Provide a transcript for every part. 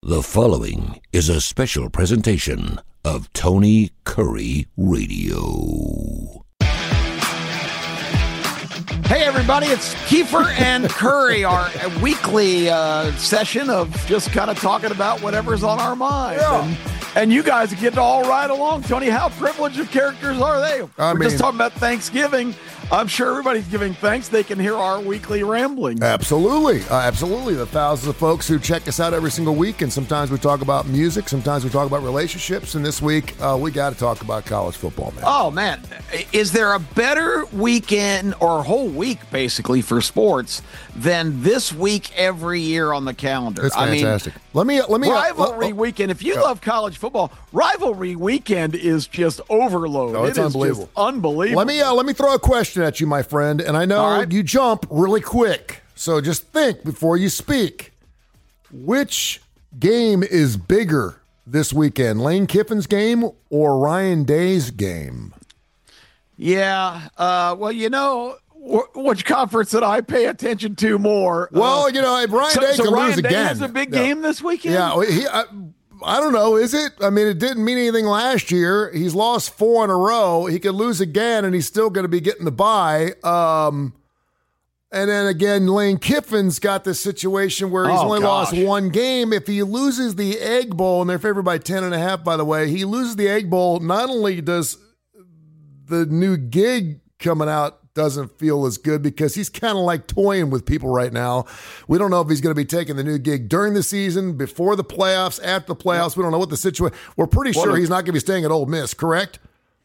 The following is a special presentation of Tony Curry Radio. Hey everybody, it's Kiefer and Curry, our weekly session of just kind of talking about whatever's on our mind. Yeah. And you guys get to all ride along. Tony, how privileged of characters are they? We're just talking about Thanksgiving. I'm sure everybody's giving thanks. They can hear our weekly rambling. Absolutely. Absolutely. The thousands of folks who check us out every single week, and sometimes we talk about music, sometimes we talk about relationships, and this week we got to talk about college football, man. Oh, man. Is there a better weekend or whole week, basically, for sports than this week every year on the calendar? It's fantastic. Let me Rivalry weekend. If you love college football, rivalry weekend is just overload. Oh, it's unbelievable. Just unbelievable. Let me throw a question at you, my friend, and I know you jump really quick, so just think before you speak. Which game is bigger this weekend, Lane Kiffin's game or Ryan Day's game? Yeah, well, you know, which conference did I pay attention to more? Well, you know, if Ryan Day can Ryan lose Day again. has a big game this weekend? Yeah, I don't know, is it? I mean, it didn't mean anything last year. He's lost 4 in a row. He could lose again, and he's still going to be getting the bye. And then again, Lane Kiffin's got this situation where he's only lost 1 game. If he loses the Egg Bowl, and they're favored by 10.5, by the way, he loses the Egg Bowl, not only does the new gig coming out doesn't feel as good because he's kind of like toying with people right now. We don't know if he's going to be taking the new gig during the season, before the playoffs, after the playoffs. We don't know what the situation. We're pretty sure he's not going to be staying at Ole Miss, correct?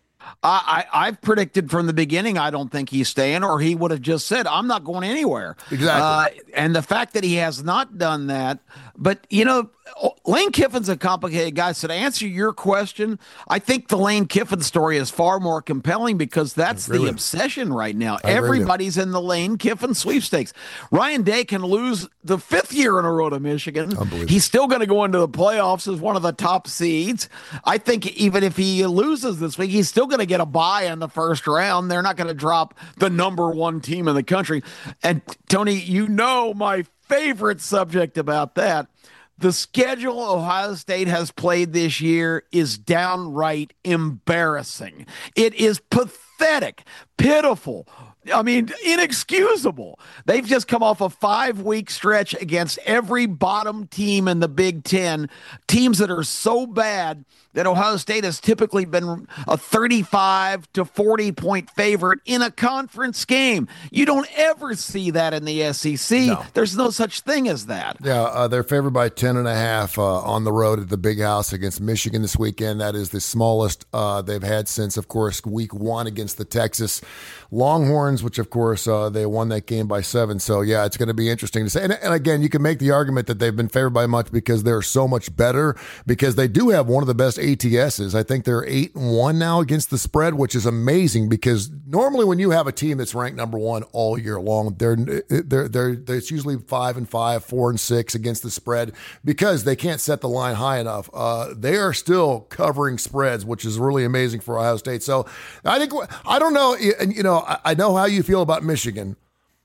I've predicted from the beginning I don't think he's staying, or he would have just said, I'm not going anywhere. Exactly. And the fact that he has not done that, but, you know, Lane Kiffin's a complicated guy. So to answer your question, I think the Lane Kiffin story is far more compelling because that's the obsession right now. Everybody's in the Lane Kiffin sweepstakes. Ryan Day can lose the 5th year in a row to Michigan. He's still going to go into the playoffs as one of the top seeds. I think even if he loses this week, he's still going to get a bye in the first round. They're not going to drop the number 1 team in the country. And Tony, you know my favorite subject about that. The schedule Ohio State has played this year is downright embarrassing. It is pathetic, pitiful. I mean, inexcusable. They've just come off a 5-week stretch against every bottom team in the Big Ten, teams that are so bad that Ohio State has typically been a 35 to 40 point favorite in a conference game. You don't ever see that in the SEC. No. There's no such thing as that. Yeah, they're favored by 10.5 on the road at the Big House against Michigan this weekend. That is the smallest they've had since, of course, week 1 against the Texas Longhorns, which, of course, they won that game by 7. So, yeah, it's going to be interesting to say. And again, you can make the argument that they've been favored by much because they're so much better, because they do have one of the best ATSs. I think they're 8-1 now against the spread, which is amazing because normally when you have a team that's ranked number 1 all year long, it's usually 5-5, 4-6 against the spread because they can't set the line high enough. They are still covering spreads, which is really amazing for Ohio State. So I don't know, and you know, I know how you feel about Michigan.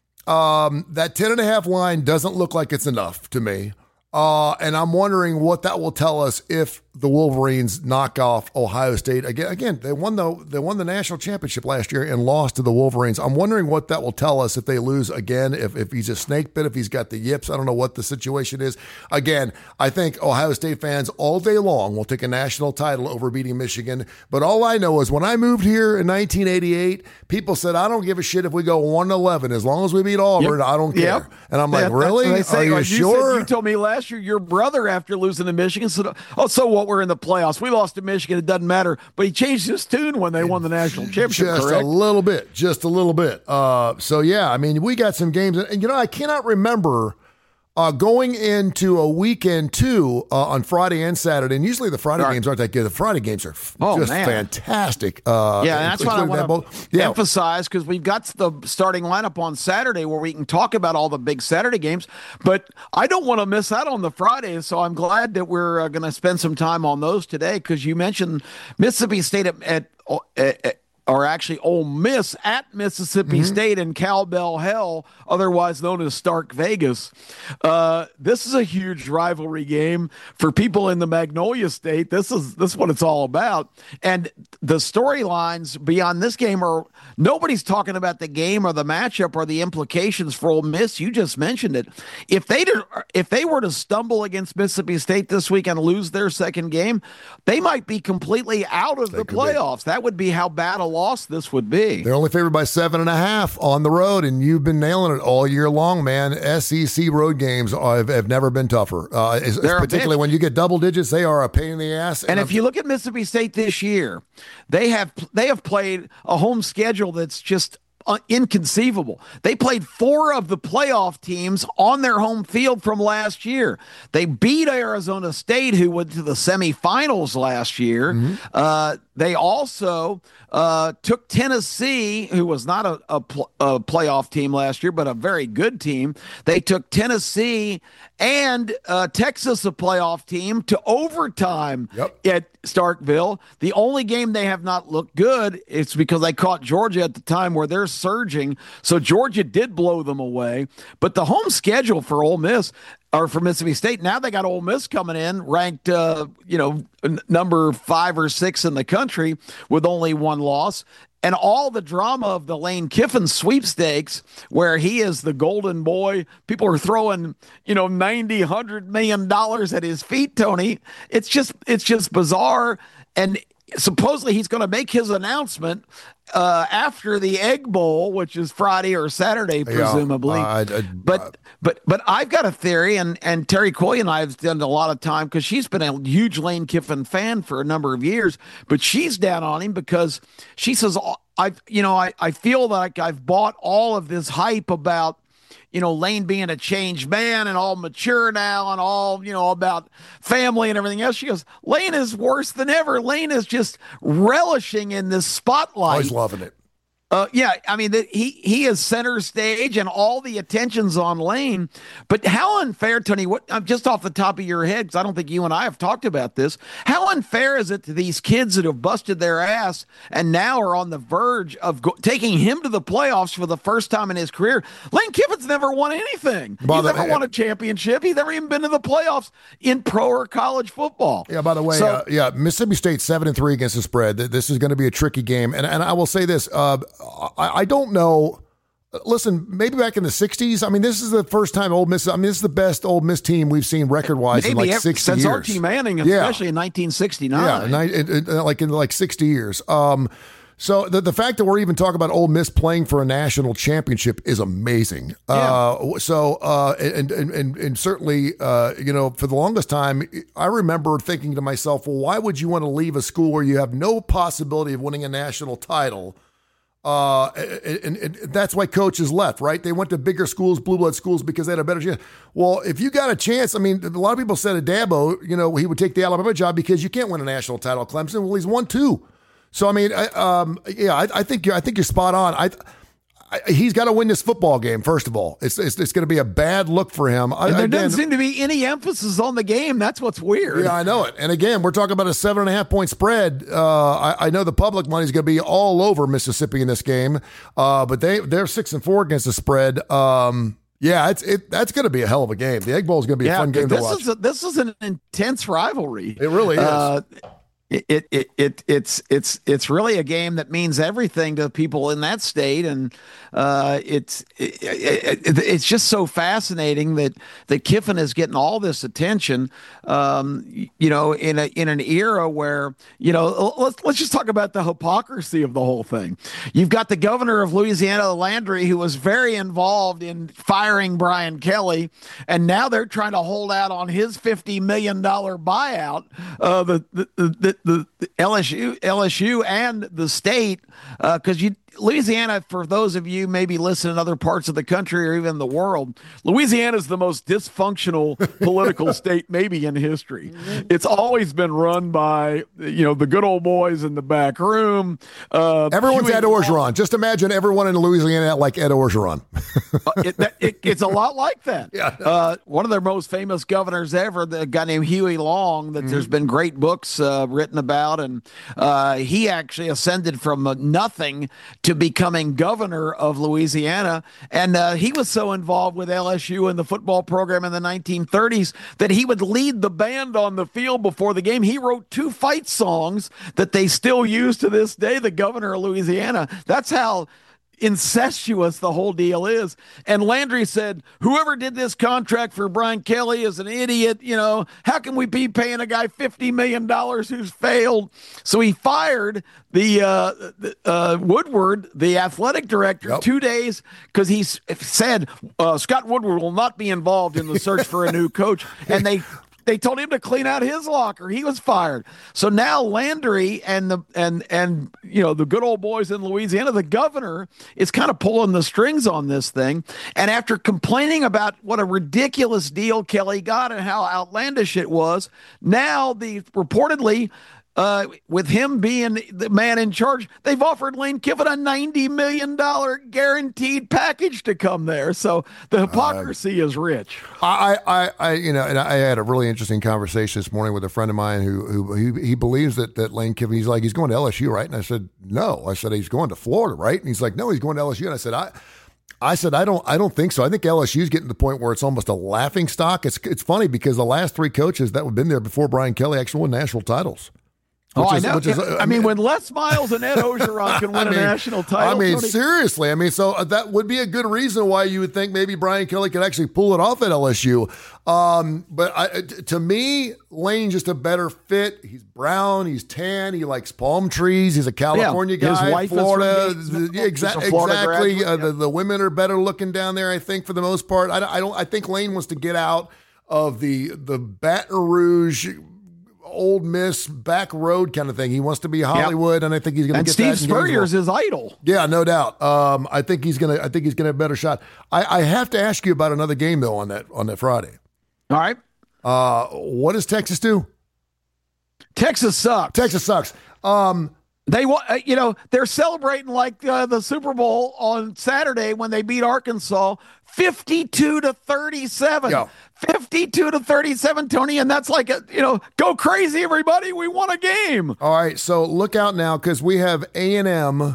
That 10.5 line doesn't look like it's enough to me. And I'm wondering what that will tell us if the Wolverines knock off Ohio State again. They won the national championship last year and lost to the Wolverines. I'm wondering what that will tell us if they lose again. If he's a snake bit, if he's got the yips, I don't know what the situation is. Again, I think Ohio State fans all day long will take a national title over beating Michigan. But all I know is when I moved here in 1988, people said I don't give a shit if we go 1-11 as long as we beat Auburn. I don't care. And I'm like, really? Are you sure? You told me last year your brother, after losing to Michigan, said, "Oh, so what? We're in the playoffs. We lost to Michigan. It doesn't matter." But he changed his tune when they won the national championship. Just a little bit. So yeah, I mean, we got some games, and you know, I cannot remember going into a weekend too on Friday and Saturday, and usually the Friday games aren't that good. The Friday games are fantastic. Yeah, that's what I want to emphasize, because we've got the starting lineup on Saturday where we can talk about all the big Saturday games, but I don't want to miss out on the Fridays, so I'm glad that we're going to spend some time on those today, because you mentioned Mississippi State at are actually Ole Miss at Mississippi State in Cowbell Hell, otherwise known as Stark Vegas. This is a huge rivalry game for people in the Magnolia State. This is what it's all about. And the storylines beyond this game are nobody's talking about the game or the matchup or the implications for Ole Miss. You just mentioned it. If they were to stumble against Mississippi State this week and lose their second game, they might be completely out of the playoffs. That would be how bad a loss this would be. They're only favored by 7.5 on the road, and you've been nailing it all year long, man. SEC road games have never been tougher. Particularly when you get double digits, they are a pain in the ass. And if you look at Mississippi State this year, they have played a home schedule that's just inconceivable. They played 4 of the playoff teams on their home field from last year. They beat Arizona State, who went to the semifinals last year. They also took Tennessee, who was not a playoff team last year, but a very good team. They took Tennessee and Texas, a playoff team, to overtime at Starkville. The only game they have not looked good, it's because they caught Georgia at the time where they're surging. So Georgia did blow them away. But the home schedule for Ole Miss, or for Mississippi State, now they got Ole Miss coming in, ranked, number 5 or 6 in the country with only 1 loss. And all the drama of the Lane Kiffin sweepstakes, where he is the golden boy. People are throwing, $90, $100 million at his feet, Tony. It's just bizarre. And supposedly he's going to make his announcement after the Egg Bowl, which is Friday or Saturday, presumably. But I've got a theory, and Terry Coy and I have done a lot of time because she's been a huge Lane Kiffin fan for a number of years. But she's down on him because she says, I feel like I've bought all of this hype about Lane being a changed man and all mature now and all, about family and everything else. She goes, Lane is worse than ever. Lane is just relishing in this spotlight. Always loving it. He is center stage and all the attention's on Lane. But how unfair, Tony, just off the top of your head, because I don't think you and I have talked about this, how unfair is it to these kids that have busted their ass and now are on the verge of taking him to the playoffs for the first time in his career? Lane Kiffin's never won anything. He's never won a championship. He's never even been to the playoffs in pro or college football. Yeah, by the way, Mississippi State 7-3 against the spread. This is going to be a tricky game. And I will say this, I don't know. Listen, maybe back in the 60s, this is the first time Ole Miss, this is the best Ole Miss team we've seen record-wise in like 60 since years. Archie Manning, especially in 1969. Yeah, in 60 years. So the fact that we're even talking about Ole Miss playing for a national championship is amazing. Yeah. And certainly, for the longest time, I remember thinking to myself, well, why would you want to leave a school where you have no possibility of winning a national title? And that's why coaches left, right? They went to bigger schools, blue blood schools, because they had a better chance. Well, if you got a chance, a lot of people said at Dabo, he would take the Alabama job because you can't win a national title at Clemson. Well, he's won 2. So, I think you're spot on. He's got to win this football game, first of all. It's going to be a bad look for him. And there doesn't seem to be any emphasis on the game. That's what's weird. Yeah, I know it. And again, we're talking about a 7.5-point spread. I know the public money is going to be all over Mississippi in this game, but they're 6-4 against the spread. That's going to be a hell of a game. The Egg Bowl is going to be a fun game to watch. This is an intense rivalry. It really is. It's really a game that means everything to people in that state, and it's just so fascinating that Kiffin is getting all this attention. In an era where let's just talk about the hypocrisy of the whole thing. You've got the governor of Louisiana, Landry, who was very involved in firing Brian Kelly, and now they're trying to hold out on his $50 million buyout. The LSU and the state, because Louisiana, for those of you maybe listening in other parts of the country or even the world, Louisiana is the most dysfunctional political state maybe in history. It's always been run by, the good old boys in the back room. Everyone's Ed Orgeron. Just imagine everyone in Louisiana like Ed Orgeron. It's a lot like that. Yeah. One of their most famous governors ever, the guy named Huey Long, that there's been great books written about, and he actually ascended from nothing to becoming governor of Louisiana. And he was so involved with LSU and the football program in the 1930s that he would lead the band on the field before the game. He wrote 2 fight songs that they still use to this day, the governor of Louisiana. That's how incestuous the whole deal is. And Landry said, whoever did this contract for Brian Kelly is an idiot. How can we be paying a guy $50 million who's failed? So he fired the Woodward, the athletic director, 2 days, because he said Scott Woodward will not be involved in the search for a new coach. And they told him to clean out his locker. He was fired. So now Landry and the good old boys in Louisiana, the governor, is kind of pulling the strings on this thing. And after complaining about what a ridiculous deal Kelly got and how outlandish it was, now reportedly, with him being the man in charge, they've offered Lane Kiffin a $90 million guaranteed package to come there. So the hypocrisy is rich. I had a really interesting conversation this morning with a friend of mine who he believes that Lane Kiffin, he's going to LSU, right? And I said, no. I said, he's going to Florida, right? And he's like, no, he's going to LSU. And I said, I don't think so. I think LSU is getting to the point where it's almost a laughing stock. It's funny because the last 3 coaches that have been there before Brian Kelly actually won national titles. I know. I mean, when Les Miles and Ed Orgeron can win a national title. Seriously. So that would be a good reason why you would think maybe Brian Kelly could actually pull it off at LSU. But to me, Lane's just a better fit. He's brown. He's tan. He likes palm trees. He's a California guy. His wife Florida. Exactly. The women are better looking down there, I think, for the most part. I think Lane wants to get out of the Baton Rouge, Old Miss back road kind of thing. He wants to be Hollywood, and I think he's going to get Steve that. Steve Spurrier's his idol. Yeah, no doubt. I think he's going to have a better shot. I have to ask you about another game though on that Friday. All right. What does Texas do? Texas sucks. They're celebrating like the Super Bowl on Saturday when they beat Arkansas 52-37. Yeah. 52-37, Tony, and that's like go crazy, everybody. We won a game. All right, so look out now because we have A&M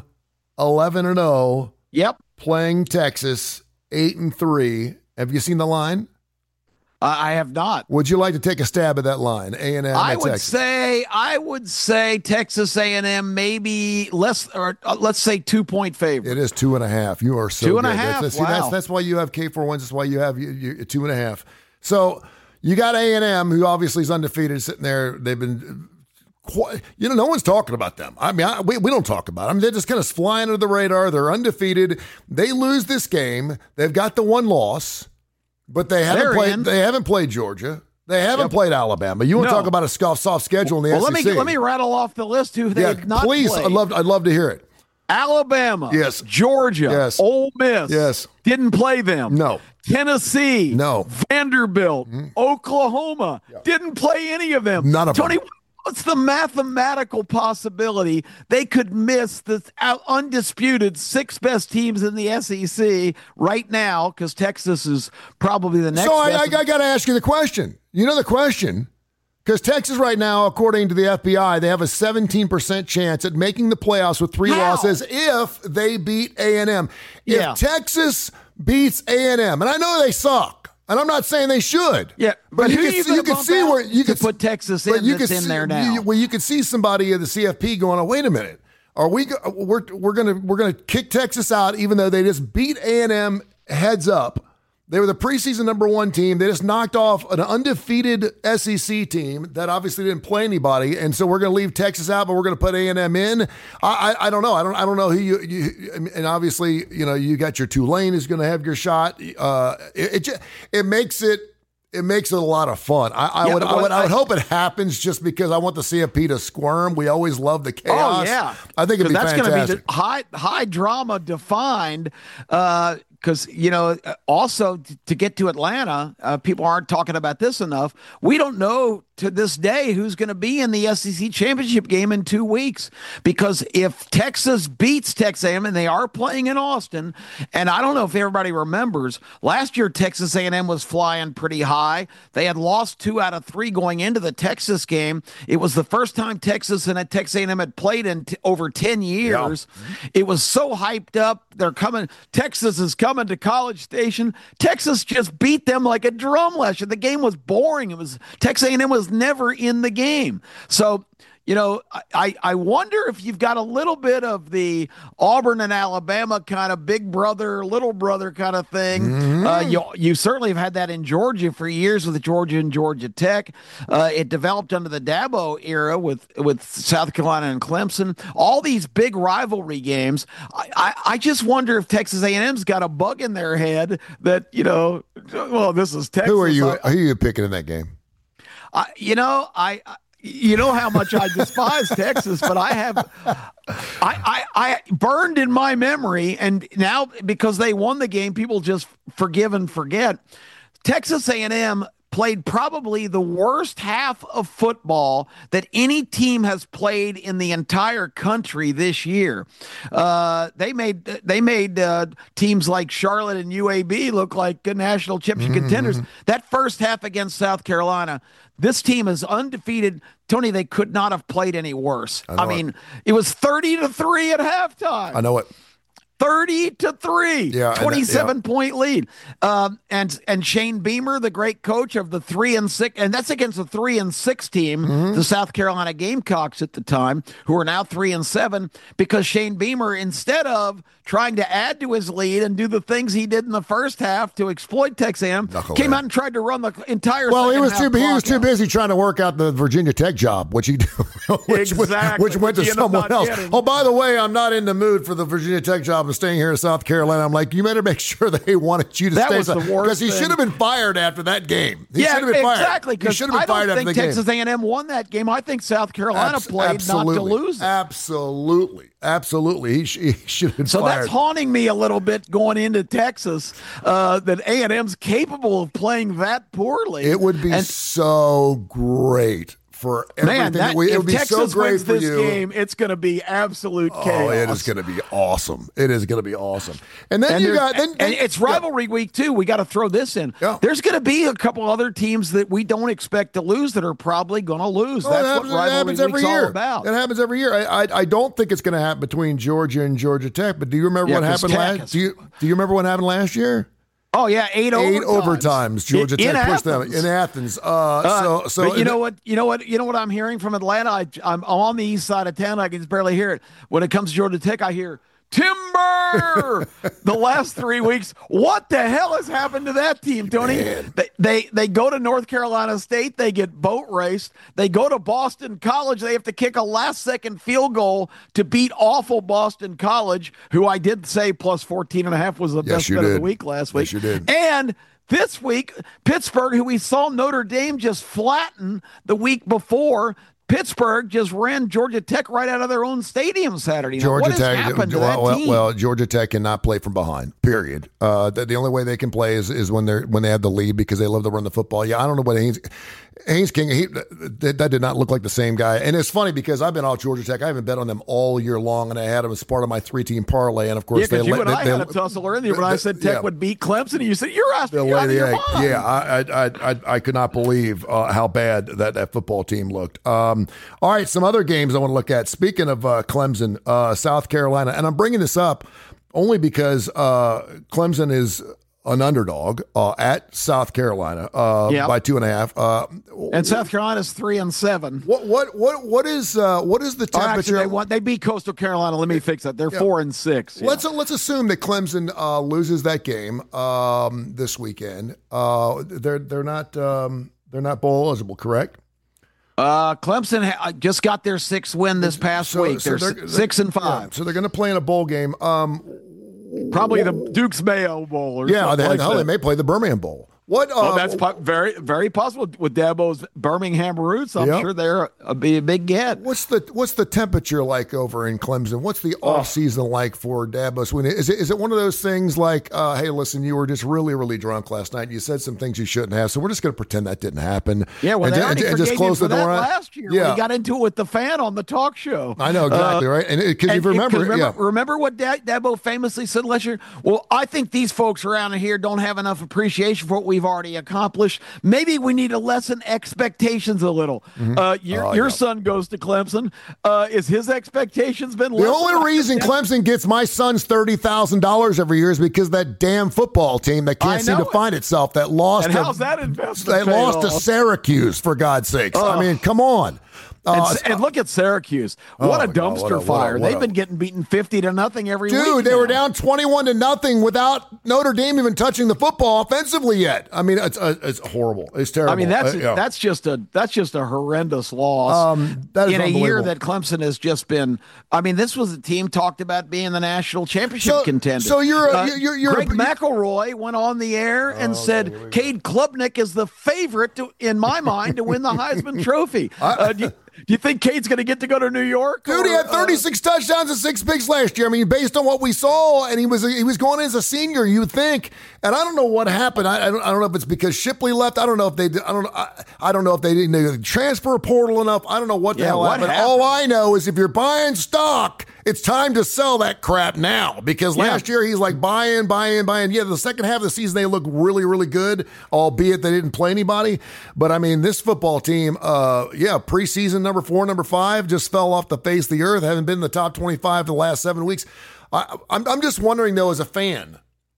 11-0. Yep, playing Texas 8-3. Have you seen the line? I have not. Would you like to take a stab at that line? A&M. I would say Texas A&M maybe less, or let's say 2-point favorite. It is 2.5. You are so 2.5. Wow. That's why you have K41. That's why you have 2.5. So you got A&M, who obviously is undefeated, sitting there. They've been, no one's talking about them. I mean, we don't talk about them. They're just kind of flying under the radar. They're undefeated. They lose this game. They've got the one loss, but they haven't played. They haven't played Georgia. They haven't played Alabama. You want to talk about a soft schedule in the SEC? Let me rattle off the list who they've not played. Please, I'd love to hear it. Alabama, yes. Georgia, yes. Ole Miss, yes. Didn't play them. No. Tennessee, no. Vanderbilt, Oklahoma, didn't play any of them. None of them. Tony, what's the mathematical possibility they could miss the undisputed 6 best teams in the SEC right now? Because Texas is probably the next. So I got to ask you the question. You know the question. Because Texas right now, according to the FBI, they have a 17% chance at making the playoffs with 3 losses if they beat A&M. If Texas beats A&M, and I know they suck, and I'm not saying they should. Yeah, but you can see where you could put Texas in. That's in there now. You could see somebody at the CFP going, "Oh, wait a minute, we're gonna kick Texas out, even though they just beat A&M heads up." They were the preseason number 1 team. They just knocked off an undefeated SEC team that obviously didn't play anybody, and so we're going to leave Texas out, but we're going to put A&M in. I don't know. I don't know who you and obviously you got your Tulane is going to have your shot. It makes it it makes it a lot of fun. I would hope it happens just because I want to see a PETA squirm. We always love the chaos. Oh yeah, I think it'd be fantastic. That's going to be high drama defined. Because, also to get to Atlanta, people aren't talking about this enough. We don't know to this day who's going to be in the SEC championship game in 2 weeks. Because if Texas beats Texas A&M, and they are playing in Austin, and I don't know if everybody remembers, last year Texas A&M was flying pretty high. They had lost 2 out of 3 going into the Texas game. It was the first time Texas and Texas A&M had played in over 10 years. Yeah. It was so hyped up. They're coming. Texas is coming to College Station. Texas just beat them like a drum last year. The game was boring. It was Texas A&M was never in the game. So, I wonder if you've got a little bit of the Auburn and Alabama kind of big brother, little brother kind of thing. Mm-hmm. You certainly have had that in Georgia for years with Georgia and Georgia Tech. It developed under the Dabo era with South Carolina and Clemson. All these big rivalry games. I just wonder if Texas A&M's got a bug in their head that, well, this is Texas. Who are you picking in that game? You know how much I despise Texas, but I burned in my memory, and now because they won the game, people just forgive and forget. Texas A&M played probably the worst half of football that any team has played in the entire country this year. They made teams like Charlotte and UAB look like national championship contenders. That first half against South Carolina, this team is undefeated. Tony, they could not have played any worse. I mean, it was 30-3 at halftime. I know it. 30-3, 27-point lead. And Shane Beamer, the great coach of the 3-6, and that's against the 3-6 team, the South Carolina Gamecocks at the time, who are now 3-7, because Shane Beamer, instead of trying to add to his lead and do the things he did in the first half to exploit Texas A&M, came out and tried to run the entire. Well, he was too busy trying to work out the Virginia Tech job, which which went to someone else. Oh, by the way, I'm not in the mood for the Virginia Tech job and staying here in South Carolina. I'm like, you better make sure they wanted you to stay. That was the worst because he should have been fired after that game. He should have been fired. Exactly. He should have been fired after the game. I don't think Texas A&M won that game. I think South Carolina played not to lose it. Absolutely. He should have been fired. So that's haunting me a little bit going into Texas, that A&M's capable of playing that poorly. It would be so great for everything. It would be Texas so great wins for this you. Game, it's going to be absolute chaos. Oh, it is going to be awesome. It is going to be awesome. And then and it's rivalry week too. We got to throw this in. Yeah. There's going to be a couple other teams that we don't expect to lose that are probably going to lose. That's what rivalry week's all about. It happens every year. I don't think it's going to happen between Georgia and Georgia Tech. But do you remember what happened last? Do you remember what happened last year? Oh yeah, 8 overtimes. Georgia Tech pushed them in Athens. But you know what I'm hearing from Atlanta. I'm on the east side of town. I can just barely hear it. When it comes to Georgia Tech, I hear timber. The last 3 weeks, what the hell has happened to that team, Tony? They go to North Carolina State, they get boat raced. They go to Boston College, they have to kick a last-second field goal to beat awful Boston College, who I did say plus 14.5 was the best bet of the week last week. Yes, you did. And this week, Pittsburgh, who we saw Notre Dame just flatten the week before, Pittsburgh just ran Georgia Tech right out of their own stadium Saturday night. What has happened to that team? Well, Georgia Tech cannot play from behind, period. The only way they can play is when they have the lead because they love to run the football. Yeah, I don't know what Haynes King, that did not look like the same guy. And it's funny because I've been off Georgia Tech. I haven't bet on them all year long, and I had them as part of my 3-team parlay. And, of course, I had a tussle earlier when I said Tech would beat Clemson, and you said, you're out of your mind. Yeah, I could not believe how bad that football team looked. All right, some other games I want to look at. Speaking of Clemson, South Carolina, and I'm bringing this up only because Clemson is an underdog at South Carolina by 2.5. And South Carolina's 3-7. What is the temperature? Actually, they beat Coastal Carolina. Let me fix that. They're 4-6. Yeah. Let's assume that Clemson loses that game this weekend. They're not bowl eligible, correct? Clemson just got their 6th win this past week. They're 6-5. Yeah, so they're going to play in a bowl game. Probably the Duke's Mayo Bowl. They may play the Birmingham Bowl. What? That's very, very possible with Dabo's Birmingham roots. I'm sure they're be a big get. What's the temperature like over in Clemson? What's the off season like for Dabo Swinney? Is it one of those things like, hey, listen, you were just really, really drunk last night. And you said some things you shouldn't have, so we're just going to pretend that didn't happen. Yeah, well, and just close the door last year. Yeah, when he got into it with the fan on the talk show. I know exactly right. And because you remember what Dabo famously said last year. Well, I think these folks around here don't have enough appreciation for what we've already accomplished. Maybe we need to lessen expectations a little. Your son goes to Clemson. Is his expectations been lessened? The only reason Clemson gets my son's $30,000 every year is because that damn football team that can't seem to find itself that lost. And how's that investment? They lost to Syracuse, for God's sakes. I mean, come on. And look at Syracuse. What a dumpster fire. They've been getting beaten 50-0 every week. Dude, they were down 21-0 without Notre Dame even touching the football offensively yet. I mean, it's horrible. It's terrible. I mean, that's just a horrendous loss. That is in a year that Clemson has just been. I mean, this was a team talked about being the national championship contender. So you're Greg McElroy went on the air and said Cade Klubnik is the favorite in my mind to win the Heisman Trophy. Do you think Cade's going to get to go to New York? Dude, he had 36 touchdowns and 6 picks last year. I mean, based on what we saw, and he was going in as a senior, you'd think. And I don't know what happened. I don't know if it's because Shipley left. I don't know if they. I don't know if they didn't transfer portal enough. I don't know what the hell happened. All I know is if you're buying stock, it's time to sell that crap now, because last year he's like buying. Yeah, the second half of the season they look really, really good, albeit they didn't play anybody. But I mean, this football team, preseason number 4, number 5 just fell off the face of the earth. Haven't been in the top 25 for the last 7 weeks. I'm just wondering though, as a fan,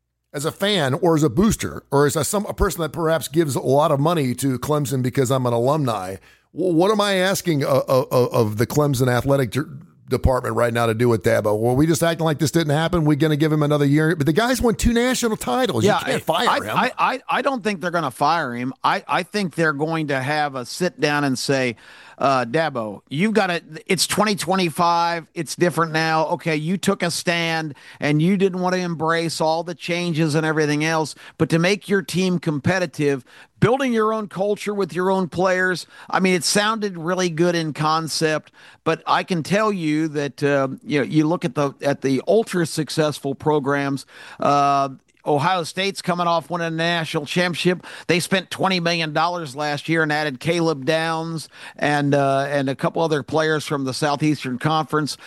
or as a booster, or as a person that perhaps gives a lot of money to Clemson because I'm an alumni, what am I asking of the Clemson athletic department right now to do with Dabo? Were we just acting like this didn't happen? We're going to give him another year? But the guy's won 2 national titles. You can't fire him. I don't think they're going to fire him. I think they're going to have a sit down and say, Dabo, you've got to, it's 2025. It's different now. Okay, you took a stand and you didn't want to embrace all the changes and everything else, but to make your team competitive, building your own culture with your own players. I mean, it sounded really good in concept, but I can tell you that you look at the ultra successful programs. Ohio State's coming off winning a national championship. They spent $20 million last year and added Caleb Downs and a couple other players from the Southeastern Conference.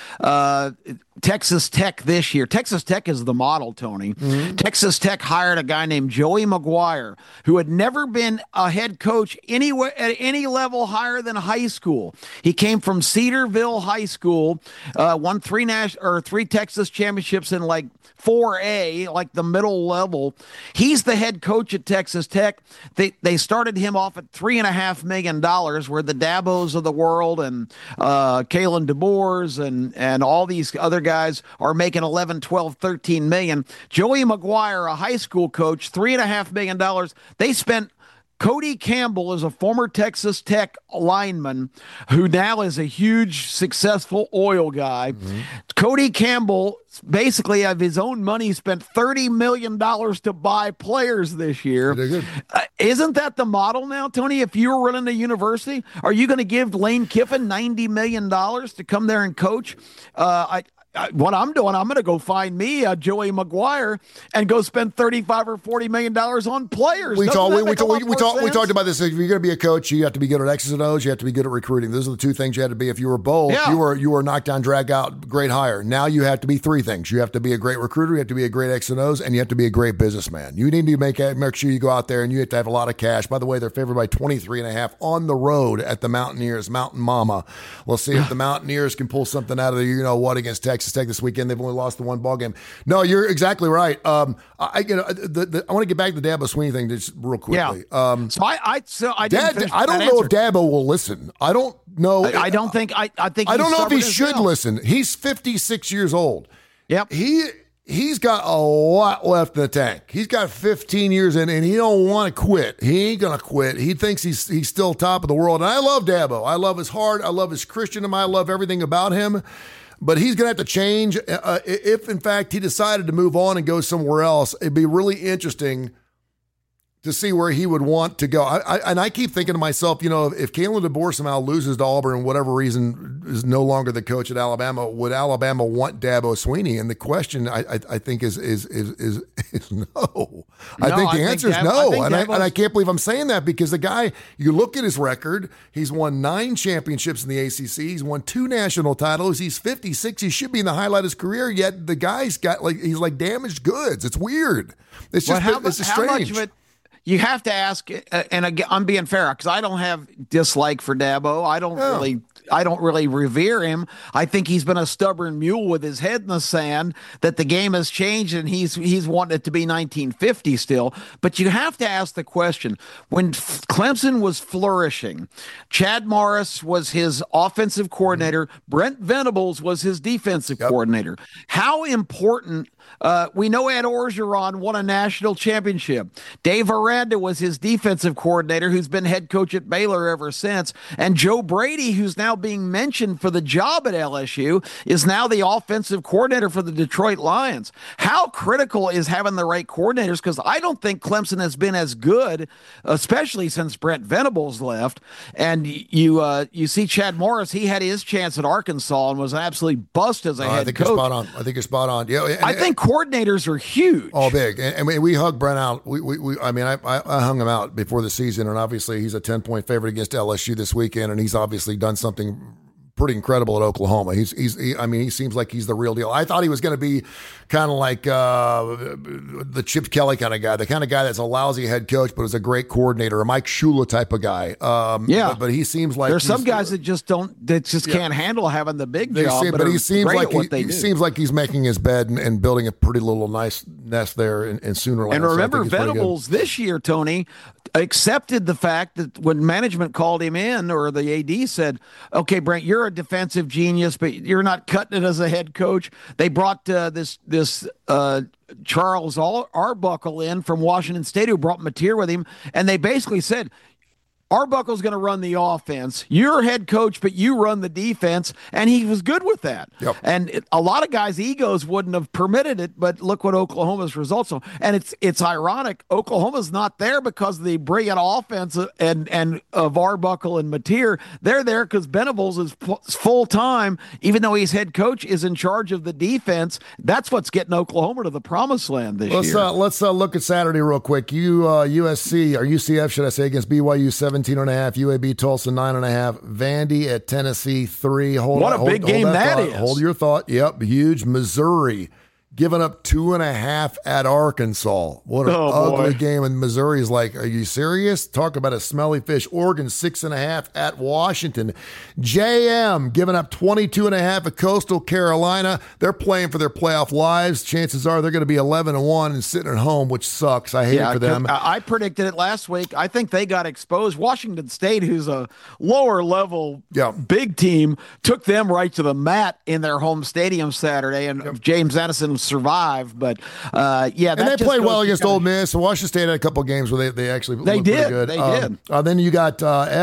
Texas Tech this year. Texas Tech is the model, Tony. Mm-hmm. Texas Tech hired a guy named Joey McGuire, who had never been a head coach anywhere at any level higher than high school. He came from Cedarville High School, won 3 Texas championships in like 4A, like the middle level. He's the head coach at Texas Tech. They started him off at $3.5 million, where the Dabos of the world and Kalen DeBoers and all these other guys are making 11, 12, 13 million. Joey McGuire, a high school coach, $3.5 million. They spent Cody Campbell is a former Texas Tech lineman who now is a huge, successful oil guy. Mm-hmm. Cody Campbell, basically of his own money, spent $30 million to buy players this year. Isn't that the model now, Tony? If you were running a university, are you going to give Lane Kiffin $90 million to come there and coach? What I'm doing, I'm going to go find me a Joey McGuire and go spend $35 or $40 million on players. We talked about this. If you're going to be a coach, you have to be good at X's and O's. You have to be good at recruiting. Those are the 2 things you had to be. If you were both, you were knock down, drag out, great hire. Now you have to be 3 things. You have to be a great recruiter. You have to be a great X and O's, and you have to be a great businessman. You need to make sure you go out there and you have to have a lot of cash. By the way, they're favored by 23.5 on the road at the Mountaineers, Mountain Mama. We'll see if the Mountaineers can pull something out of the this week. Texas Tech this weekend. They've only lost the 1 ball game. No, you're exactly right. I want to get back to the Dabo Swinney thing just real quickly. Yeah. I don't know if Dabo will listen. I don't know. I don't think. I think. I don't know if he should listen. He's 56 years old. Yep. He's got a lot left in the tank. He's got 15 years in, and he don't want to quit. He ain't gonna quit. He thinks he's still top of the world. And I love Dabo. I love his heart. I love his Christian. I love everything about him. But he's going to have to change. If, in fact, he decided to move on and go somewhere else, it'd be really interesting to see where he would want to go. I keep thinking to myself, if Kalen DeBoer somehow loses to Auburn, whatever reason, is no longer the coach at Alabama, would Alabama want Dabo Swinney? And the question I think is no. I think the answer is no. And I can't believe I'm saying that, because the guy, you look at his record, he's won 9 championships in the ACC. He's won 2 national titles. He's 56. He should be in the highlight of his career, yet the guy's got he's like damaged goods. It's weird. It's just it's strange. How much of it? You have to ask, and again, I'm being fair because I don't have dislike for Dabo. I don't really revere him. I think he's been a stubborn mule with his head in the sand, that the game has changed and he's wanting it to be 1950 still. But you have to ask the question, when Clemson was flourishing, Chad Morris was his offensive coordinator, Brent Venables was his defensive coordinator. How important, we know Ed Orgeron won a national championship. Dave Aranda was his defensive coordinator, who's been head coach at Baylor ever since. And Joe Brady, who's now being mentioned for the job at LSU, is now the offensive coordinator for the Detroit Lions. How critical is having the right coordinators? Because I don't think Clemson has been as good, especially since Brent Venables left. And you see Chad Morris, he had his chance at Arkansas and was an absolute bust as a head coach. I think you're spot on. Yeah, I think coordinators are huge. Oh, big. And we hug Brent out. I hung him out before the season, and obviously he's a 10-point favorite against LSU this weekend, and he's obviously done something pretty incredible at Oklahoma. He seems like he's the real deal. I thought he was going to be kind of like the Chip Kelly kind of guy, the kind of guy that's a lousy head coach but is a great coordinator, a Mike Shula type of guy. But he seems like there's some guys that just can't handle having the big job. He seems like he's making his bed and building a pretty little nice nest there in Sooner Land. And remember, Venables this year, Tony, accepted the fact that when management called him in, or the AD said, "Okay, Brent, you're a defensive genius, but you're not cutting it as a head coach." They brought this Charles Arbuckle in from Washington State, who brought Mateer with him, and they basically said, Arbuckle's going to run the offense. You're head coach, but you run the defense. And he was good with that. Yep. And a lot of guys' egos wouldn't have permitted it, but look what Oklahoma's results are. And it's ironic. Oklahoma's not there because of the brilliant offense and of Arbuckle and Mateer. They're there because Venables is full-time, even though he's head coach, is in charge of the defense. That's what's getting Oklahoma to the promised land this year. Let's look at Saturday real quick. USC, or UCF, should I say, against BYU 17.5, UAB Tulsa 9.5, Vandy at Tennessee 3. What a big game that is. Hold your thought. Yep, huge. Missouri giving up 2.5 at Arkansas. What an ugly game. And Missouri's like, are you serious? Talk about a smelly fish. Oregon 6.5 at Washington. JM giving up 22.5 at Coastal Carolina. They're playing for their playoff lives. Chances are they're going to be 11-1 and sitting at home, which sucks. I hate it for them. I predicted it last week. I think they got exposed. Washington State, who's a lower level big team, took them right to the mat in their home stadium Saturday, and James Addison survived. But and they played well against Ole Miss. Washington State had a couple of games where they actually looked pretty good. They did. Then you got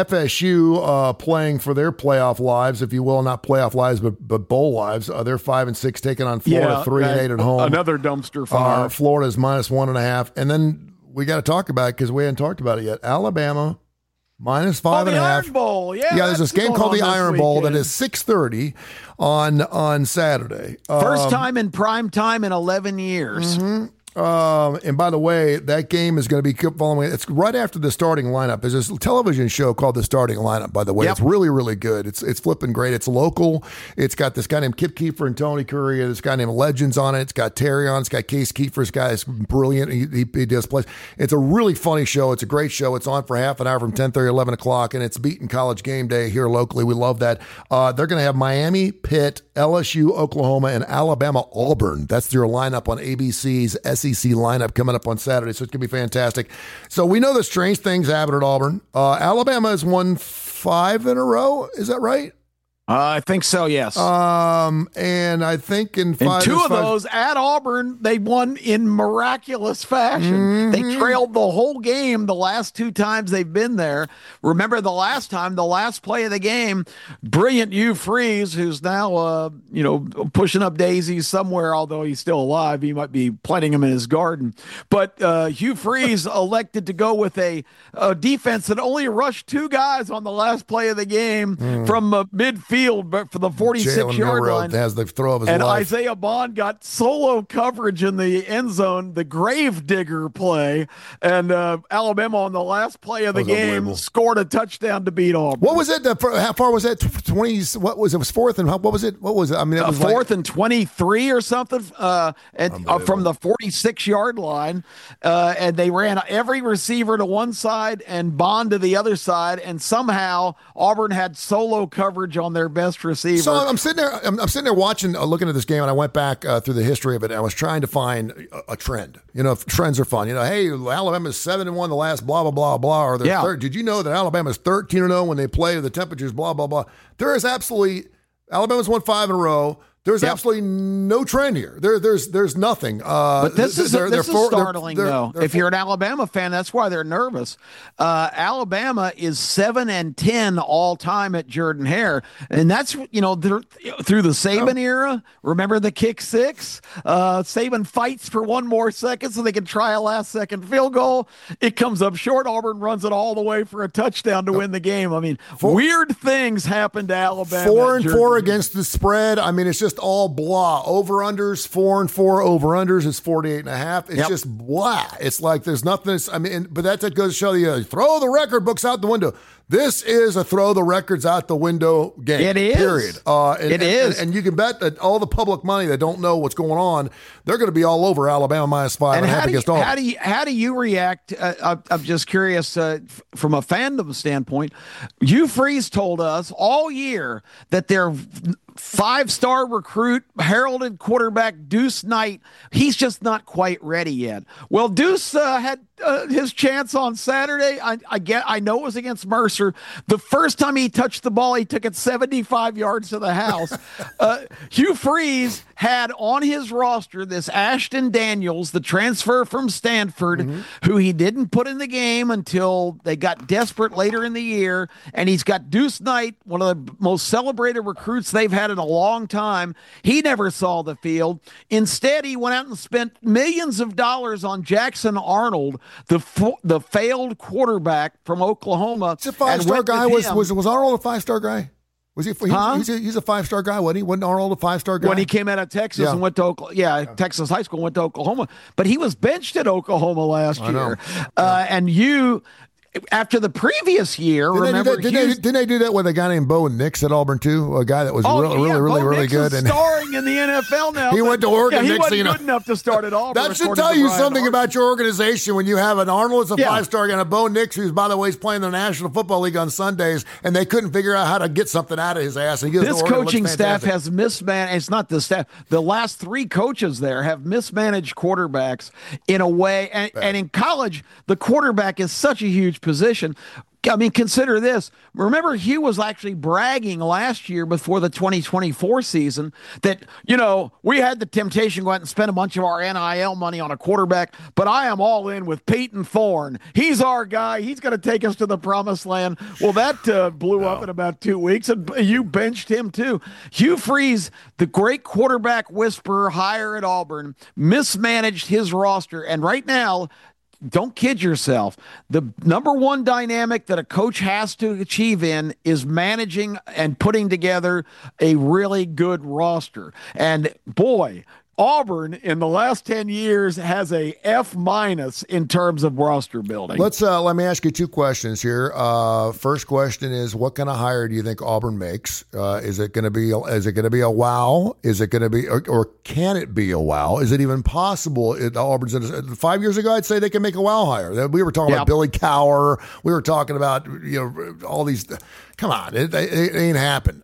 FSU playing for their playoff lives, if you will, not playoff lives, but bowl lives. They're 5-6, taking on Florida 3-8 at home. Another dumpster fire. Florida's -1.5, and then we got to talk about it because we hadn't talked about it yet. Alabama -5.5. The Iron Bowl, there's this game called the Iron Bowl that is 6:30 on Saturday. First time in prime time in 11 years. Mm-hmm. And by the way, that game is going to be following. It's right after the starting lineup. There's this television show called The Starting Lineup, by the way. It's really, really good. It's flipping great. It's local. It's got this guy named Kip Keefer and Tony Curry. This guy named Legends on it. It's got Terry on. It's got Case Keefer. This guy is brilliant. He does plays. It's a really funny show. It's a great show. It's on for half an hour from 10:30, 11 o'clock, and it's beating College Game Day here locally. We love that. They're going to have Miami, Pitt, LSU, Oklahoma, and Alabama, Auburn. That's your lineup on ABC's SEC lineup coming up on Saturday, so it's going to be fantastic. So we know the strange things happen at Auburn. Alabama has won 5 in a row. Is that right? I think so, yes. And I think in two of those at Auburn, they won in miraculous fashion. They trailed the whole game the last 2 times they've been there. Remember the last time, the last play of the game, brilliant Hugh Freeze, who's now, pushing up daisies somewhere, although he's still alive. He might be planting them in his garden. But Hugh Freeze elected to go with a defense that only rushed 2 guys on the last play of the game from midfield. But for the 46-yard line, has the throw of his and life. Isaiah Bond got solo coverage in the end zone, the grave digger play, and Alabama on the last play of the game scored a touchdown to beat Auburn. What was it? How far was that? 20? What was it? Was fourth and what was it? What was it? I mean, it was fourth and 23 or something, from the 46-yard line, and they ran every receiver to one side and Bond to the other side, and somehow Auburn had solo coverage on their best receiver. So I'm sitting there watching, looking at this game, and I went back through the history of it, and I was trying to find a trend. Trends are fun. Hey, Alabama's 7-1 the last blah blah blah blah. Or third. Did you know that Alabama's 13-0 when they play? The temperatures blah blah blah. There is absolutely Alabama's won 5 in a row. There's absolutely no trend here. There's nothing. But this is startling, though. If you're an Alabama fan, that's why they're nervous. Alabama is 7-10 all time at Jordan-Hare, and that's through the Saban era. Remember the kick 6? Saban fights for one more second so they can try a last-second field goal. It comes up short. Auburn runs it all the way for a touchdown to win the game. I mean, weird things happen to Alabama. 4-4 against the spread. I mean, it's just all blah. Over-unders, 4-4 over-unders is 48.5. It's just blah. It's like there's nothing. But that goes to show you, throw the record books out the window. This is a throw the records out the window game. It is. Period. It is. And you can bet that all the public money that don't know what's going on, they're going to be all over Alabama minus 5.5 against Auburn. How do you react? I'm just curious from a fandom standpoint. Hugh Freeze told us all year that their 5-star recruit, heralded quarterback Deuce Knight, he's just not quite ready yet. Well, Deuce had his chance on Saturday. I know it was against Mercer. The first time he touched the ball, he took it 75 yards to the house. Hugh Freeze had on his roster this Ashton Daniels, the transfer from Stanford, who he didn't put in the game until they got desperate later in the year. And he's got Deuce Knight, one of the most celebrated recruits they've had in a long time. He never saw the field. Instead, he went out and spent millions of dollars on Jackson Arnold, the failed quarterback from Oklahoma. It's a 5-star guy. Was Arnold a 5-star guy? Was he? He's a 5-star guy, wasn't he? Wasn't Arnold a 5-star guy? When he came out of Texas and went to Oklahoma. Texas high school, went to Oklahoma. But he was benched at Oklahoma last year. And after the previous year, didn't they do that with a guy named Bo Nix at Auburn too? A guy that was really good and starring in the NFL now. He went to Oregon. He wasn't good enough to start at Auburn. That should tell you something about your organization when you have an Arnold as a 5-star and a Bo Nix, who's by the way is playing the National Football League on Sundays, and they couldn't figure out how to get something out of his ass. And this coaching staff has mismanaged. It's not the staff. The last 3 coaches there have mismanaged quarterbacks in a way, and in college, the quarterback is such a huge position. I mean, consider this. Remember, Hugh was actually bragging last year before the 2024 season that, we had the temptation to go out and spend a bunch of our NIL money on a quarterback, but I am all in with Peyton Thorne. He's our guy. He's going to take us to the promised land. Well, that blew up in about 2 weeks, and you benched him too. Hugh Freeze, the great quarterback whisperer hire at Auburn, mismanaged his roster, and right now, don't kid yourself. The number one dynamic that a coach has to achieve in is managing and putting together a really good roster. And boy, Auburn in the last 10 years has a F- in terms of roster building. Let me ask you 2 questions here. First question is, what kind of hire do you think Auburn makes? Is it going to be a wow? Is it going to be, or can it be a wow? Is it even possible? Auburn's 5 years ago, I'd say they can make a wow hire. We were talking about Billy Cowher. We were talking about all these. come on, it ain't happened.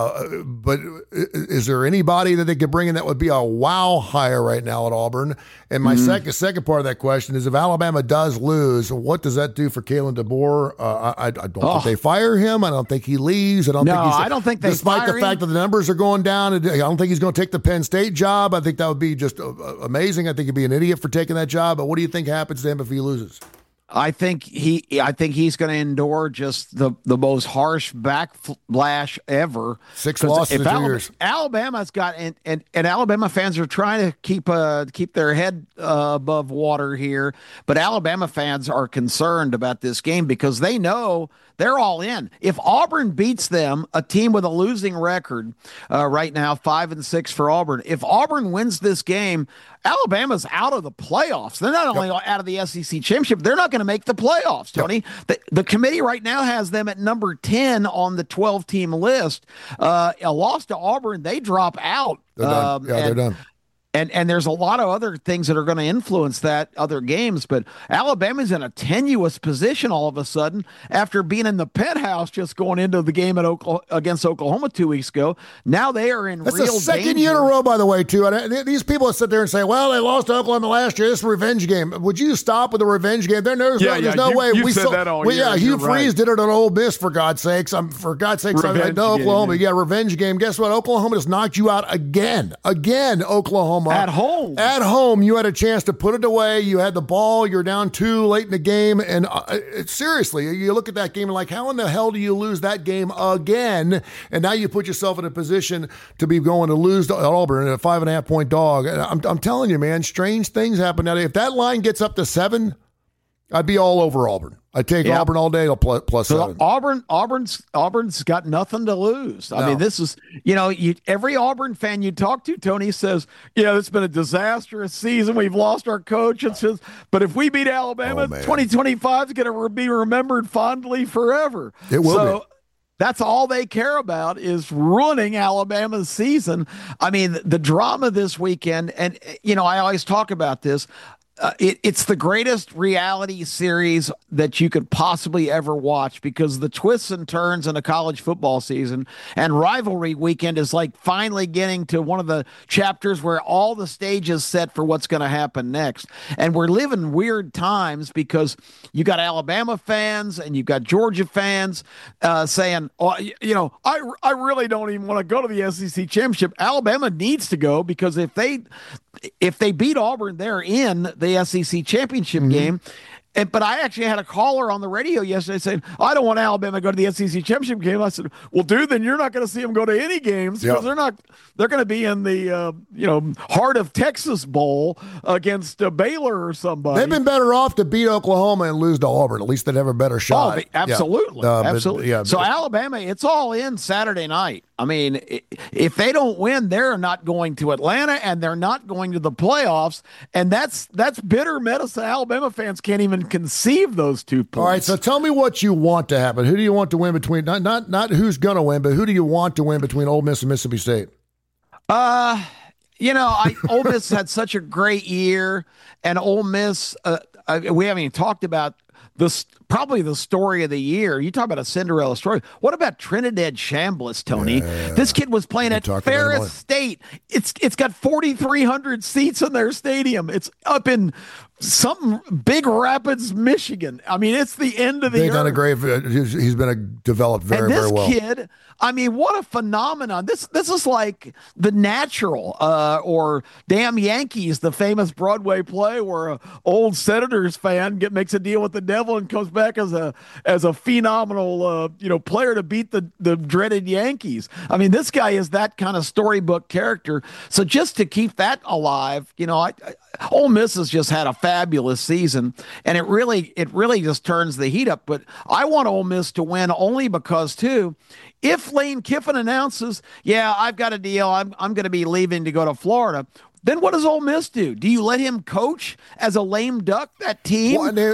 But is there anybody that they could bring in that would be a wow hire right now at Auburn? And my second part of that question is, if Alabama does lose, what does that do for Kalen DeBoer? I don't think they fire him. I don't think he leaves. I don't think they despite the fact that the numbers are going down, I don't think he's going to take the Penn State job. I think that would be just amazing. I think he'd be an idiot for taking that job. But what do you think happens to him if he loses? I think he's going to endure just the most harsh backlash ever. 6 losses in 2 years. Alabama's got and Alabama fans are trying to keep their head above water here, but Alabama fans are concerned about this game because they know they're all in. If Auburn beats them, a team with a losing record right now, 5-6 for Auburn. If Auburn wins this game, Alabama's out of the playoffs. They're not only out of the SEC championship, they're not going to make the playoffs, Tony. The committee right now has them at number 10 on the 12-team list. A loss to Auburn, they drop out. They're done. They're done. And there's a lot of other things that are going to influence that, other games, but Alabama's in a tenuous position all of a sudden after being in the penthouse just going into the game against Oklahoma 2 weeks ago. Now they are in real danger. That's the second year in a row, by the way, too. And these people that sit there and say, well, they lost to Oklahoma last year. This is a revenge game. Would you stop with the revenge game? There's no way. You said that all year. Hugh Freeze did it at Ole Miss, for God's sakes. I know Oklahoma. Yeah, revenge game. Guess what? Oklahoma just knocked you out again. Oklahoma. At home, you had a chance to put it away. You had the ball. You're down 2 late in the game. And seriously, you look at that game and like, how in the hell do you lose that game again? And now you put yourself in a position to be going to lose to Auburn at a 5.5-point dog. I'm telling you, man, strange things happen now. If that line gets up to 7, I'd be all over Auburn. I'd take Auburn all day plus 7. Auburn's got nothing to lose. I mean, this is, every Auburn fan you talk to, Tony, says, it's been a disastrous season. We've lost our coach. But if we beat Alabama, 2025 is going to be remembered fondly forever. It will be. That's all they care about is ruining Alabama's season. I mean, the drama this weekend, and, I always talk about this. It's the greatest reality series that you could possibly ever watch because the twists and turns in a college football season and rivalry weekend is like finally getting to one of the chapters where all the stage is set for what's going to happen next. And we're living weird times because you got Alabama fans and you've got Georgia fans saying, I really don't even want to go to the SEC championship. Alabama needs to go because if they beat Auburn, they're in the SEC championship game. But I actually had a caller on the radio yesterday saying, I don't want Alabama to go to the SEC championship game. I said, well, dude, then you're not going to see them go to any games because they're going to be in the, Heart of Texas Bowl against Baylor or somebody. They've been better off to beat Oklahoma and lose to Auburn. At least they'd have a better shot. Oh, absolutely. Absolutely. So but Alabama, it's all in Saturday night. I mean, if they don't win, they're not going to Atlanta and they're not going to the playoffs. And that's bitter medicine. Alabama fans can't even conceive those 2 points. All right, so tell me what you want to happen. Who do you want to win between not who's going to win, but who do you want to win between Ole Miss and Mississippi State? Ole Miss had such a great year, and Ole Miss, we haven't even talked about this. Probably the story of the year. You talk about a Cinderella story. What about Trinidad Chambliss, Tony? Yeah. This kid was playing at Ferris State. It's got 4,300 seats in their stadium. It's up in something Big Rapids, Michigan. I mean, it's the end of the earth. Done a great. He's been developed very, very well. This kid, I mean, what a phenomenon! This is like The Natural or Damn Yankees, the famous Broadway play where an old Senators fan makes a deal with the devil and comes back as a phenomenal player to beat the dreaded Yankees. I mean, this guy is that kind of storybook character. So just to keep that alive, Ole Miss has just had a fabulous season, and it really just turns the heat up. But I want Ole Miss to win only because too, if Lane Kiffin announces, I've got a deal, I'm going to be leaving to go to Florida, then what does Ole Miss do? Do you let him coach as a lame duck that team?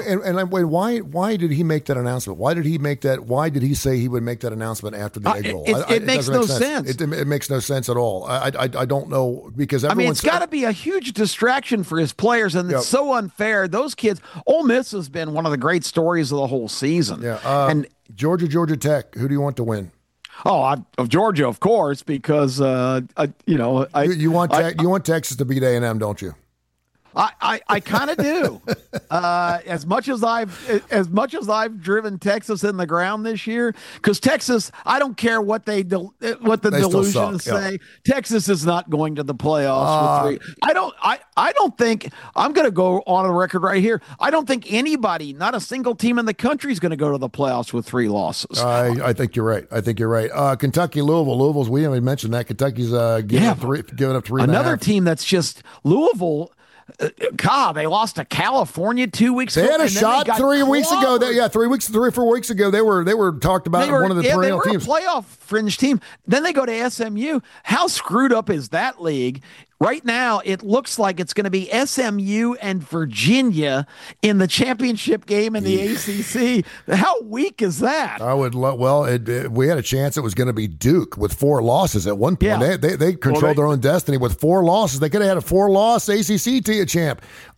Why did he make that announcement? Why did he make that? Why did he say he would make that announcement after the egg roll? It makes no sense. It makes no sense at all. I don't know because it's got to be a huge distraction for his players, and it's so unfair. Those kids, Ole Miss has been one of the great stories of the whole season. Yeah, Georgia Tech. Who do you want to win? Of Georgia, of course, because you want Texas to beat A&M, don't you? I kind of do. As much as I've driven Texas in the ground this year, because Texas, I don't care what the delusions say. Yeah. Texas is not going to the playoffs with 3. I don't think I'm going to go on the record right here. I don't think anybody, not a single team in the country, is going to go to the playoffs with 3 losses. I think you're right. Kentucky, Louisville's. We haven't mentioned that. Kentucky's giving up 3. Another team that's just Louisville. They lost to California 2 weeks ago. They had a shot 3 weeks ago. 3 or 4 weeks ago. They were talked about one of the perennial teams. They were a playoff fringe team. Then they go to SMU. How screwed up is that league? Right now, it looks like it's going to be SMU and Virginia in the championship game in the ACC. How weak is that? I would we had a chance it was going to be Duke with 4 losses at one point. Yeah. They controlled their own destiny with 4 losses. They could have had a 4-loss ACC champ.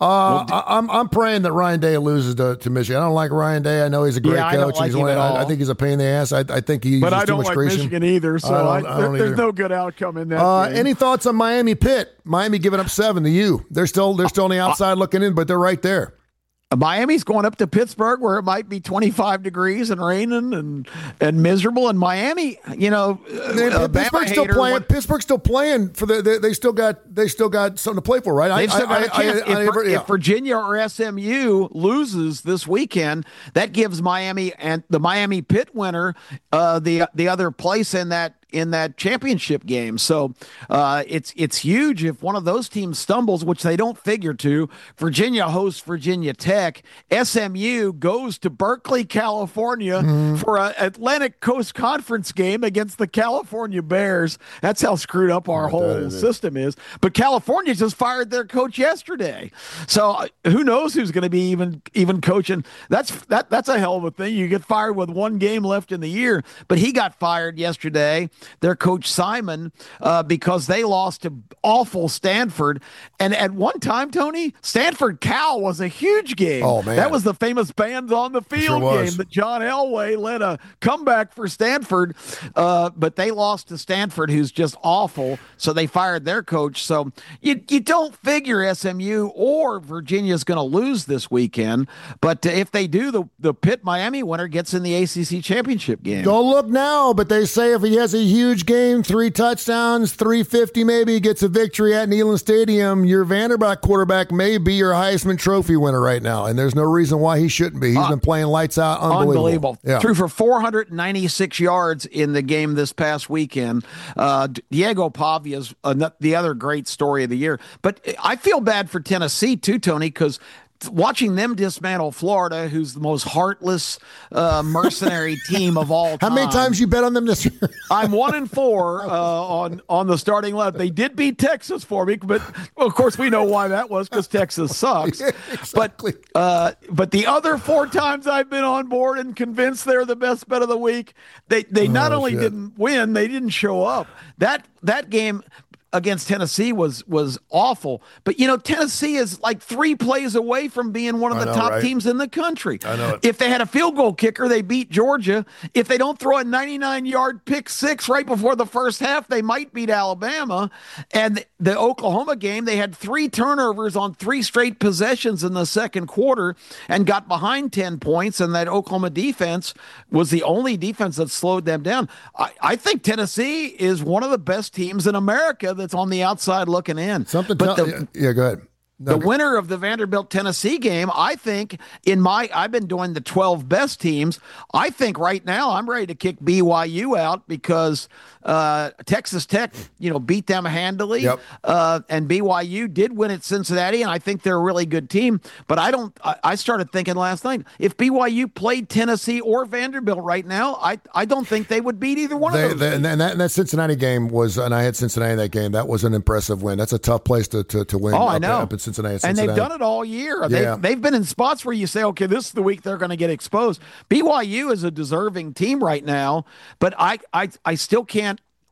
I'm praying that Ryan Day loses to Michigan. I don't like Ryan Day. I know he's a great coach. I don't like him at all. I think he's a pain in the ass. I think he's but I don't too much like Grecian. Michigan either. So there's no good outcome in that. Any thoughts on Miami Pitt? Miami giving up 7 to you. They're still on the outside looking in, but they're right there. Miami's going up to Pittsburgh where it might be 25 degrees and raining and miserable. And Miami, Pittsburgh's still playing. Pittsburgh's still playing for they still got something to play for, right? They've still got a chance. If Virginia or SMU loses this weekend, that gives Miami and the Miami Pitt winner the other place in that championship game. So it's huge if one of those teams stumbles, which they don't figure to. Virginia hosts Virginia Tech. SMU goes to Berkeley, California for an Atlantic Coast Conference game against the California Bears. That's how screwed up our whole system is. But California just fired their coach yesterday. So who knows who's going to be even coaching. That's a hell of a thing. You get fired with 1 game left in the year, but he got fired yesterday, their coach Simon, because they lost to awful Stanford. And at one time, Tony, Stanford Cal was a huge game. Oh, man. That was the famous bands on the field game that John Elway led a comeback for Stanford. But they lost to Stanford, who's just awful. So they fired their coach. So you don't figure SMU or Virginia's going to lose this weekend. But if they do, the Pitt Miami winner gets in the ACC championship game. Don't look now, but they say if he has a huge game, 3 touchdowns, 350 maybe, gets a victory at Neyland Stadium, your Vanderbilt quarterback may be your Heisman Trophy winner right now. And there's no reason why he shouldn't be. He's been playing lights out. Unbelievable. Yeah. Threw for 496 yards in the game this past weekend. Diego Pavia is the other great story of the year. But I feel bad for Tennessee too, Tony, because watching them dismantle Florida, who's the most heartless, mercenary team of all time. How many times you bet on them this year? I'm 1-4 on the starting lineup. They did beat Texas for me, but of course we know why that was, because Texas sucks. Yeah, exactly. But the other 4 times I've been on board and convinced they're the best bet of the week, they not only didn't win, they didn't show up. That game against Tennessee was awful. But, Tennessee is like 3 plays away from being one of the top teams in the country. I know it. If they had a field goal kicker, they beat Georgia. If they don't throw a 99-yard pick 6 right before the first half, they might beat Alabama. And the Oklahoma game, they had 3 turnovers on 3 straight possessions in the second quarter and got behind 10 points. And that Oklahoma defense was the only defense that slowed them down. I think Tennessee is one of the best teams in America that's on the outside looking in. Go ahead. The winner of the Vanderbilt-Tennessee game, I think, I've been doing the 12 best teams. I think right now I'm ready to kick BYU out because Texas Tech, beat them handily. Yep. And BYU did win at Cincinnati, and I think they're a really good team. But I started thinking last night, if BYU played Tennessee or Vanderbilt right now, I don't think they would beat either one of those. And that Cincinnati game was, and I had Cincinnati in that game, that was an impressive win. That's a tough place to win. Oh, I know. Up in Cincinnati. And they've done it all year. Yeah. They've been in spots where you say, okay, this is the week they're going to get exposed. BYU is a deserving team right now, but I still can't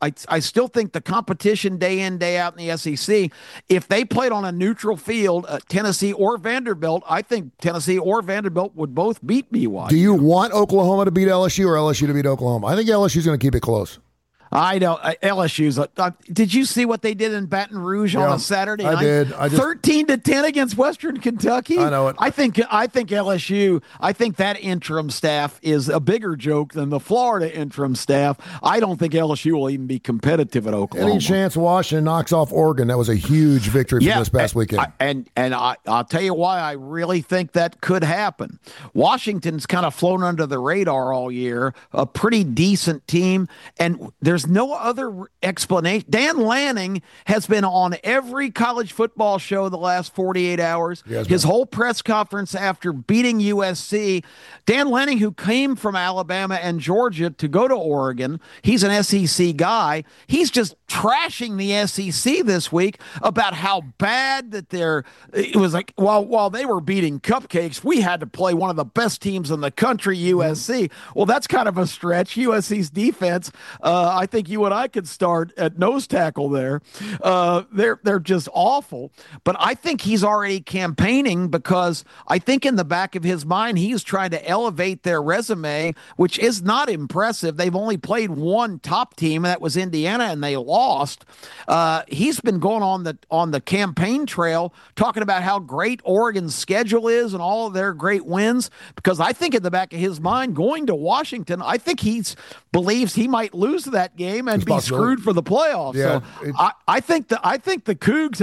I still think the competition day in, day out in the SEC, if they played on a neutral field, Tennessee or Vanderbilt, I think Tennessee or Vanderbilt would both beat BYU. Do you want Oklahoma to beat LSU or LSU to beat Oklahoma? I think LSU's going to keep it close. I know LSU's. Did you see what they did in Baton Rouge on a Saturday night? I did. 13-10 against Western Kentucky. I know it. I think LSU. I think that interim staff is a bigger joke than the Florida interim staff. I don't think LSU will even be competitive at Oklahoma. Any chance Washington knocks off Oregon? That was a huge victory for this past weekend. I'll tell you why I really think that could happen. Washington's kind of flown under the radar all year. A pretty decent team, and there's no other explanation. Dan Lanning has been on every college football show the last 48 hours. His whole press conference after beating USC. Dan Lanning, who came from Alabama and Georgia to go to Oregon, he's an SEC guy. He's just trashing the SEC this week about how bad that it was like while they were beating cupcakes, we had to play one of the best teams in the country, USC. Well, that's kind of a stretch. USC's defense, I think you and I could start at nose tackle there. They're just awful. But I think he's already campaigning because I think in the back of his mind, he's trying to elevate their resume, which is not impressive. They've only played one top team, and that was Indiana, and they lost. He's been going on the campaign trail talking about how great Oregon's schedule is and all of their great wins, because I think in the back of his mind, going to Washington, I think he believes he might lose that game and be screwed for the playoffs. Yeah, so I think the Cougs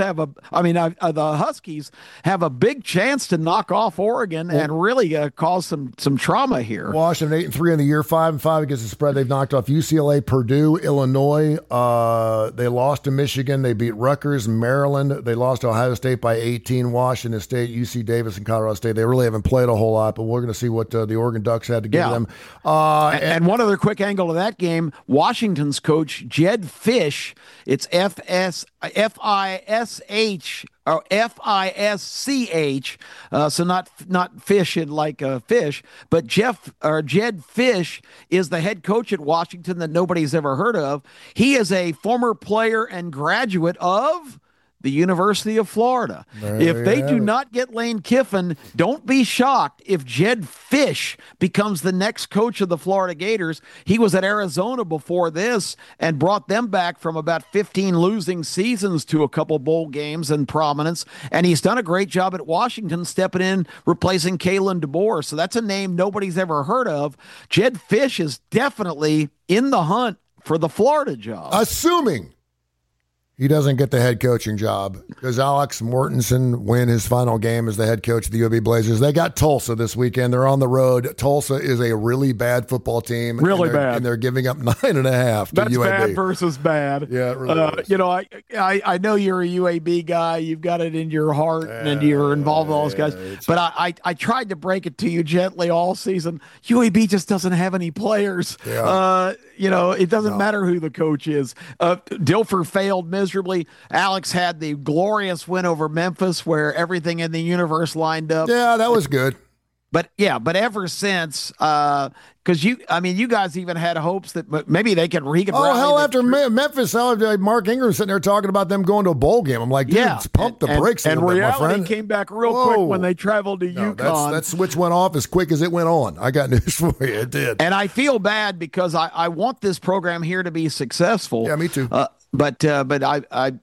the Huskies have a big chance to knock off Oregon and really cause some trauma here. Washington 8-3 in the year, 5-5 against the spread. They've knocked off UCLA, Purdue, Illinois. They lost to Michigan. They beat Rutgers, Maryland. They lost to Ohio State by 18. Washington State, UC Davis, and Colorado State. They really haven't played a whole lot, but we're going to see what the Oregon Ducks had to give them. And one other quick angle of that game, Washington's coach, Jedd Fisch, it's F-I-S-H or F-I-S-C-H, so not fish in like a fish, but Jedd Fisch is the head coach at Washington that nobody's ever heard of. He is a former player and graduate of the University of Florida. If they do not get Lane Kiffin, don't be shocked if Jedd Fisch becomes the next coach of the Florida Gators. He was at Arizona before this and brought them back from about 15 losing seasons to a couple bowl games and prominence. And he's done a great job at Washington, stepping in, replacing Kalen DeBoer. So that's a name nobody's ever heard of. Jedd Fisch is definitely in the hunt for the Florida job. Assuming he doesn't get the head coaching job. Does Alex Mortensen win his final game as the head coach of the UAB Blazers? They got Tulsa this weekend. They're on the road. Tulsa is a really bad football team. Really bad. And they're giving up 9.5 to That's UAB. Bad versus bad. Yeah, it really is. I know you're a UAB guy. You've got it in your heart and you're involved with all those guys. But I tried to break it to you gently all season. UAB just doesn't have any players. Yeah. It doesn't matter who the coach is. Dilfer failed miserably. Alex had the glorious win over Memphis where everything in the universe lined up. Yeah, that was good. But ever since, because you guys even had hopes that maybe he could. Oh hell! After Memphis, Mark Ingram sitting there talking about them going to a bowl game. I'm like, dude, pump the brakes. And reality my friend. Came back real quick when they traveled to UConn. That switch went off as quick as it went on. I got news for you. It did. And I feel bad because I want this program here to be successful. Yeah, me too. But I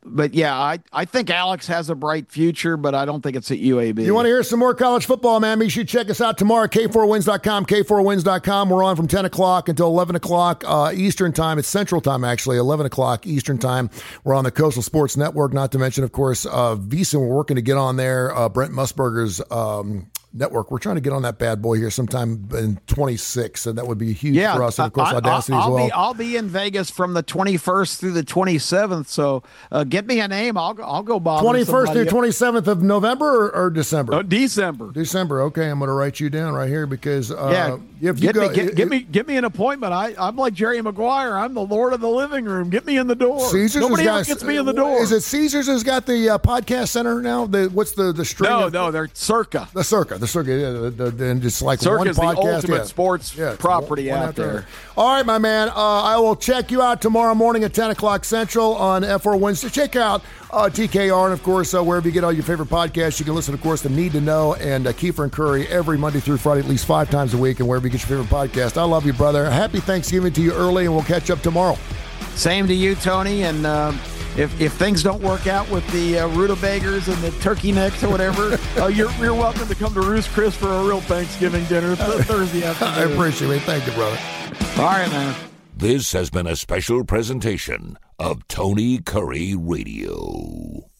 think Alex has a bright future, but I don't think it's at UAB. You want to hear some more college football, man? Make sure you check us out tomorrow at K4Wins.com, K4Wins.com. We're on from 10 o'clock until 11 o'clock Eastern time. It's Central time, actually, 11 o'clock Eastern time. We're on the Coastal Sports Network, not to mention, of course, VSiN. We're working to get on there. Brent Musburger's network. We're trying to get on that bad boy here sometime in 26, and that would be huge for us. And of course, Audacity as well. I'll be in Vegas from the 21st through the 27th. So get me a name. I'll go bother 21st through 27th of November or December? December. December. Okay, I'm going to write you down right here because get me an appointment. I'm like Jerry Maguire. I'm the Lord of the living room. Get me in the door. Caesars Nobody ever gets me in the door. Is it Caesars has got the podcast center now? What's the string? No, they're Circa. The Circa. The Circa, and just like Circa's one podcast. The ultimate sports property one out there. All right, my man. I will check you out tomorrow morning at 10 o'clock Central on F4 Wednesday. Check out TKR, and of course, wherever you get all your favorite podcasts, you can listen, of course, to Need to Know and Kiefer and Curry every Monday through Friday, at least 5 times a week, and wherever you get your favorite podcast. I love you, brother. Happy Thanksgiving to you early, and we'll catch up tomorrow. Same to you, Tony. And if things don't work out with the rutabagas and the turkey necks or whatever, you're welcome to come to Ruth's Chris for a real Thanksgiving dinner Thursday afternoon. I appreciate it. Thank you, brother. All right, man. This has been a special presentation of Tony Curry Radio.